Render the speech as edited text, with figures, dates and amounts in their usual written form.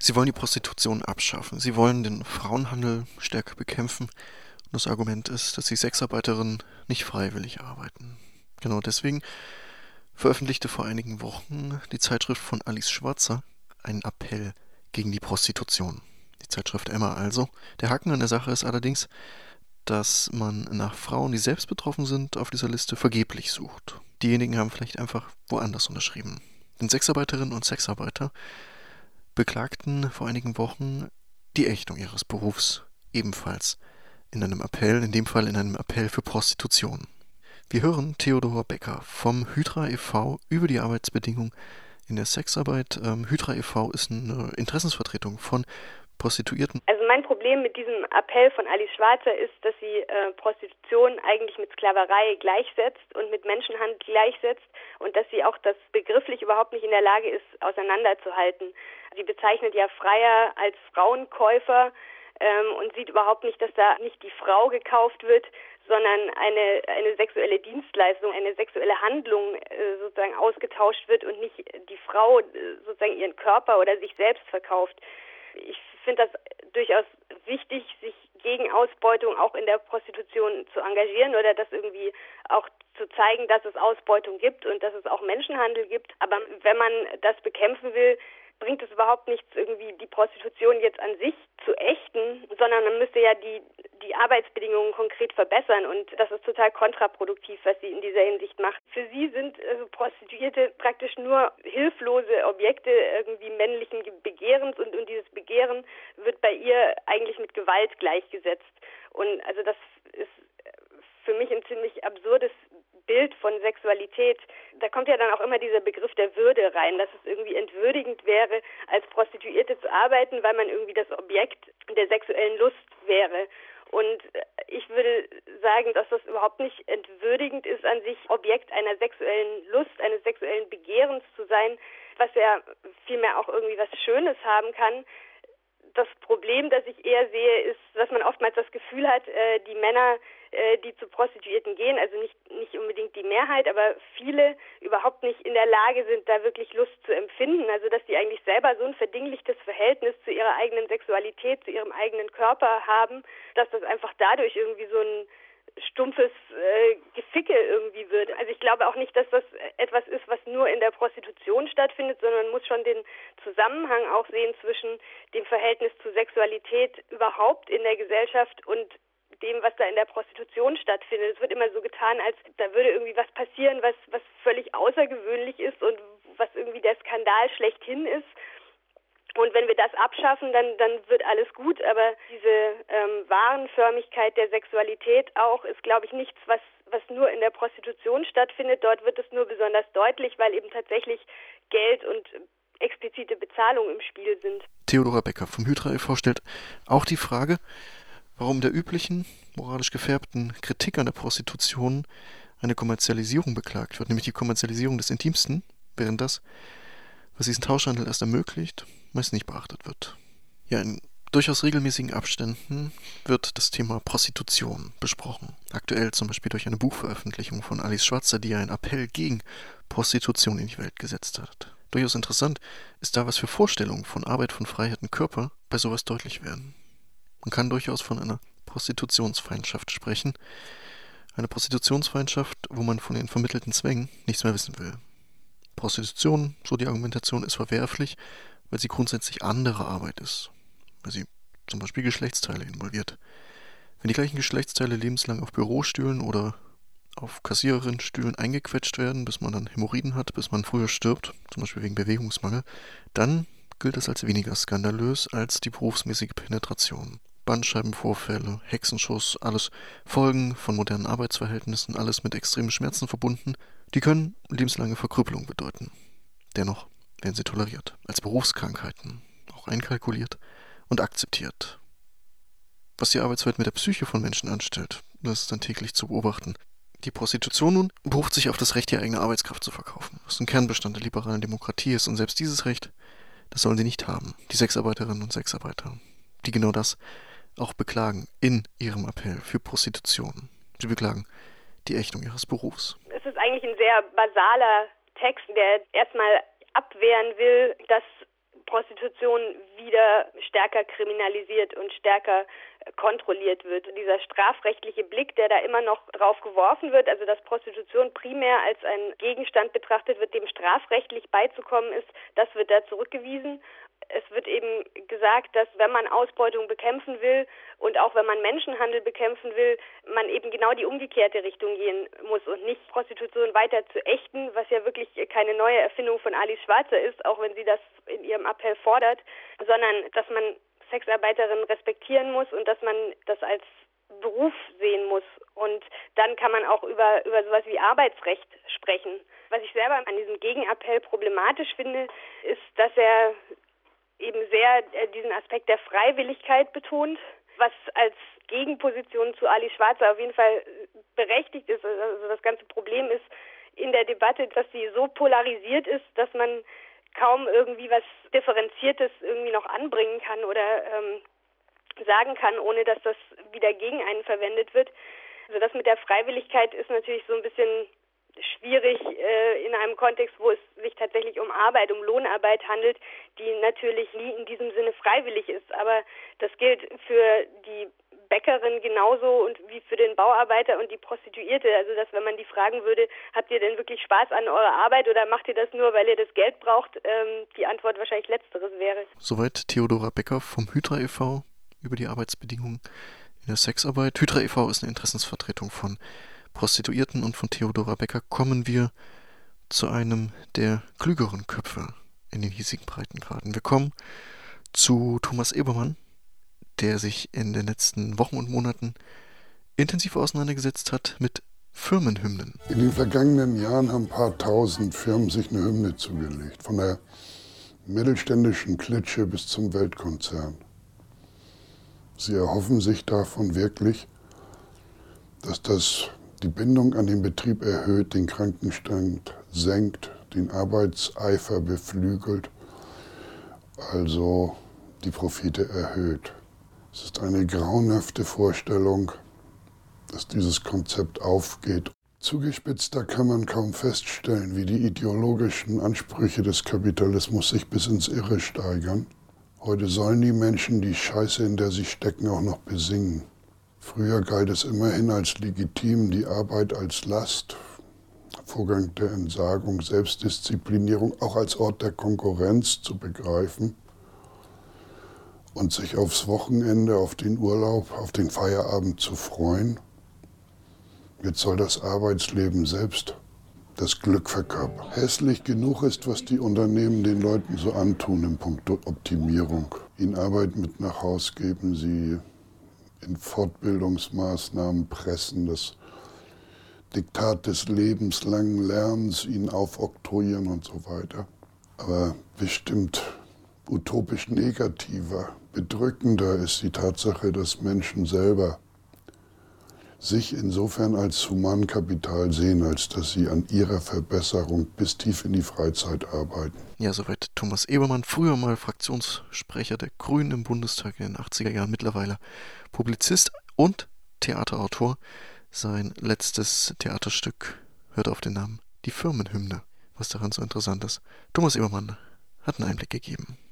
Sie wollen die Prostitution abschaffen. Sie wollen den Frauenhandel stärker bekämpfen. Und das Argument ist, dass die Sexarbeiterinnen nicht freiwillig arbeiten. Genau deswegen veröffentlichte vor einigen Wochen die Zeitschrift von Alice Schwarzer einen Appell gegen die Prostitution. Die Zeitschrift Emma also. Der Haken an der Sache ist allerdings, dass man nach Frauen, die selbst betroffen sind, auf dieser Liste vergeblich sucht. Diejenigen haben vielleicht einfach woanders unterschrieben. Denn Sexarbeiterinnen und Sexarbeiter beklagten vor einigen Wochen die Ächtung ihres Berufs, ebenfalls in einem Appell, in dem Fall in einem Appell für Prostitution. Wir hören Theodor Becker vom Hydra e.V. über die Arbeitsbedingungen in der Sexarbeit. Hydra e.V. ist eine Interessensvertretung von Prostituierten. Also mein Problem mit diesem Appell von Alice Schwarzer ist, dass sie Prostitution eigentlich mit Sklaverei gleichsetzt und mit Menschenhandel gleichsetzt und dass sie auch das begrifflich überhaupt nicht in der Lage ist, auseinanderzuhalten. Sie bezeichnet ja Freier als Frauenkäufer und sieht überhaupt nicht, dass da nicht die Frau gekauft wird, sondern eine sexuelle Dienstleistung, eine sexuelle Handlung sozusagen ausgetauscht wird und nicht die Frau sozusagen ihren Körper oder sich selbst verkauft. Ich finde das durchaus wichtig, sich gegen Ausbeutung auch in der Prostitution zu engagieren oder das irgendwie auch zu zeigen, dass es Ausbeutung gibt und dass es auch Menschenhandel gibt. Aber wenn man das bekämpfen will, bringt es überhaupt nichts, irgendwie die Prostitution jetzt an sich zu ächten, sondern man müsste ja die Arbeitsbedingungen konkret verbessern und das ist total kontraproduktiv, was sie in dieser Hinsicht macht. Für sie sind Prostituierte praktisch nur hilflose Objekte irgendwie männlichen Begehrens und dieses Begehren wird bei ihr eigentlich mit Gewalt gleichgesetzt. Und also das ist für mich ein ziemlich absurdes Bild von Sexualität. Da kommt ja dann auch immer dieser Begriff der Würde rein, dass es irgendwie entwürdigend wäre, als Prostituierte zu arbeiten, weil man irgendwie das Objekt der sexuellen Lust wäre. Und ich würde sagen, dass das überhaupt nicht entwürdigend ist, an sich Objekt einer sexuellen Lust, eines sexuellen Begehrens zu sein, was ja vielmehr auch irgendwie was Schönes haben kann. Das Problem, das ich eher sehe, ist, dass man oftmals das Gefühl hat, die Männer, die zu Prostituierten gehen, also nicht unbedingt die Mehrheit, aber viele überhaupt nicht in der Lage sind, da wirklich Lust zu empfinden. Also dass die eigentlich selber so ein verdinglichtes Verhältnis zu ihrer eigenen Sexualität, zu ihrem eigenen Körper haben, dass das einfach dadurch irgendwie so ein stumpfes Geficke irgendwie wird. Also ich glaube auch nicht, dass das etwas ist, was nur in der Prostitution stattfindet, sondern man muss schon den Zusammenhang auch sehen zwischen dem Verhältnis zu Sexualität überhaupt in der Gesellschaft und dem, was da in der Prostitution stattfindet. Es wird immer so getan, als da würde irgendwie was passieren, was völlig außergewöhnlich ist und was irgendwie der Skandal schlechthin ist. Und wenn wir das abschaffen, dann wird alles gut. Aber diese Warenförmigkeit der Sexualität auch ist, glaube ich, nichts, was nur in der Prostitution stattfindet. Dort wird es nur besonders deutlich, weil eben tatsächlich Geld und explizite Bezahlung im Spiel sind. Theodora Becker vom Hydra e.V. stellt auch die Frage, warum der üblichen, moralisch gefärbten Kritik an der Prostitution eine Kommerzialisierung beklagt wird, nämlich die Kommerzialisierung des Intimsten, während das, was diesen Tauschhandel erst ermöglicht, meist nicht beachtet wird. Ja, in durchaus regelmäßigen Abständen wird das Thema Prostitution besprochen. Aktuell zum Beispiel durch eine Buchveröffentlichung von Alice Schwarzer, die einen Appell gegen Prostitution in die Welt gesetzt hat. Durchaus interessant ist da, was für Vorstellungen von Arbeit, von Freiheit und Körper bei sowas deutlich werden. Man kann durchaus von einer Prostitutionsfeindschaft sprechen. Eine Prostitutionsfeindschaft, wo man von den vermittelten Zwängen nichts mehr wissen will. Prostitution, so die Argumentation, ist verwerflich, weil sie grundsätzlich andere Arbeit ist. Weil sie zum Beispiel Geschlechtsteile involviert. Wenn die gleichen Geschlechtsteile lebenslang auf Bürostühlen oder auf Kassiererinnenstühlen eingequetscht werden, bis man dann Hämorrhoiden hat, bis man früher stirbt, zum Beispiel wegen Bewegungsmangel, dann gilt das als weniger skandalös als die berufsmäßige Penetration. Bandscheibenvorfälle, Hexenschuss, alles Folgen von modernen Arbeitsverhältnissen, alles mit extremen Schmerzen verbunden, die können lebenslange Verkrüppelung bedeuten. Dennoch werden sie toleriert, als Berufskrankheiten, auch einkalkuliert und akzeptiert. Was die Arbeitswelt mit der Psyche von Menschen anstellt, das ist dann täglich zu beobachten. Die Prostitution nun beruft sich auf das Recht, die eigene Arbeitskraft zu verkaufen, was ein Kernbestand der liberalen Demokratie ist, und selbst dieses Recht, das sollen sie nicht haben, die Sexarbeiterinnen und Sexarbeiter, die genau das auch beklagen in ihrem Appell für Prostitution. Sie beklagen die Ächtung ihres Berufs. Es ist eigentlich ein sehr basaler Text, der erstmal abwehren will, dass Prostitution wieder stärker kriminalisiert und stärker kontrolliert wird. Dieser strafrechtliche Blick, der da immer noch drauf geworfen wird, also dass Prostitution primär als ein Gegenstand betrachtet wird, dem strafrechtlich beizukommen ist, das wird da zurückgewiesen. Es wird eben gesagt, dass wenn man Ausbeutung bekämpfen will und auch wenn man Menschenhandel bekämpfen will, man eben genau die umgekehrte Richtung gehen muss und nicht Prostitution weiter zu ächten, was ja wirklich keine neue Erfindung von Alice Schwarzer ist, auch wenn sie das in ihrem Appell fordert, sondern dass man Sexarbeiterinnen respektieren muss und dass man das als Beruf sehen muss. Und dann kann man auch über sowas wie Arbeitsrecht sprechen. Was ich selber an diesem Gegenappell problematisch finde, ist, dass er eben sehr diesen Aspekt der Freiwilligkeit betont, was als Gegenposition zu Alice Schwarzer auf jeden Fall berechtigt ist. Also das ganze Problem ist in der Debatte, dass sie so polarisiert ist, dass man kaum irgendwie was Differenziertes irgendwie noch anbringen kann oder sagen kann, ohne dass das wieder gegen einen verwendet wird. Also das mit der Freiwilligkeit ist natürlich so ein bisschen schwierig in einem Kontext, wo es sich tatsächlich um Arbeit, um Lohnarbeit handelt, die natürlich nie in diesem Sinne freiwillig ist. Aber das gilt für die Bäckerin genauso und wie für den Bauarbeiter und die Prostituierte. Also dass, wenn man die fragen würde, habt ihr denn wirklich Spaß an eurer Arbeit oder macht ihr das nur, weil ihr das Geld braucht, die Antwort wahrscheinlich letzteres wäre. Soweit Theodora Becker vom Hydra e.V. über die Arbeitsbedingungen in der Sexarbeit. Hydra e.V. ist eine Interessensvertretung von Prostituierten und von Theodora Becker kommen wir zu einem der klügeren Köpfe in den hiesigen Breitengraden. Wir kommen zu Thomas Ebermann, der sich in den letzten Wochen und Monaten intensiv auseinandergesetzt hat mit Firmenhymnen. In den vergangenen Jahren haben ein paar tausend Firmen sich eine Hymne zugelegt, von der mittelständischen Klitsche bis zum Weltkonzern. Sie erhoffen sich davon wirklich, dass das die Bindung an den Betrieb erhöht, den Krankenstand senkt, den Arbeitseifer beflügelt, also die Profite erhöht. Es ist eine grauenhafte Vorstellung, dass dieses Konzept aufgeht. Zugespitzter kann man kaum feststellen, wie die ideologischen Ansprüche des Kapitalismus sich bis ins Irre steigern. Heute sollen die Menschen die Scheiße, in der sie stecken, auch noch besingen. Früher galt es immerhin als legitim, die Arbeit als Last, Vorgang der Entsagung, Selbstdisziplinierung auch als Ort der Konkurrenz zu begreifen und sich aufs Wochenende, auf den Urlaub, auf den Feierabend zu freuen. Jetzt soll das Arbeitsleben selbst das Glück verkörpern. Hässlich genug ist, was die Unternehmen den Leuten so antun im Punkt Optimierung. Ihnen Arbeit mit nach Haus geben, sie in Fortbildungsmaßnahmen pressen, das Diktat des lebenslangen Lernens ihnen aufoktroyieren und so weiter. Aber bestimmt utopisch negativer, bedrückender ist die Tatsache, dass Menschen selber sich insofern als Humankapital sehen, als dass sie an ihrer Verbesserung bis tief in die Freizeit arbeiten. Ja, soweit Thomas Ebermann, früher mal Fraktionssprecher der Grünen im Bundestag in den 80er Jahren, mittlerweile Publizist und Theaterautor. Sein letztes Theaterstück hört auf den Namen Die Firmenhymne. Was daran so interessant ist. Thomas Ebermann hat einen Einblick gegeben.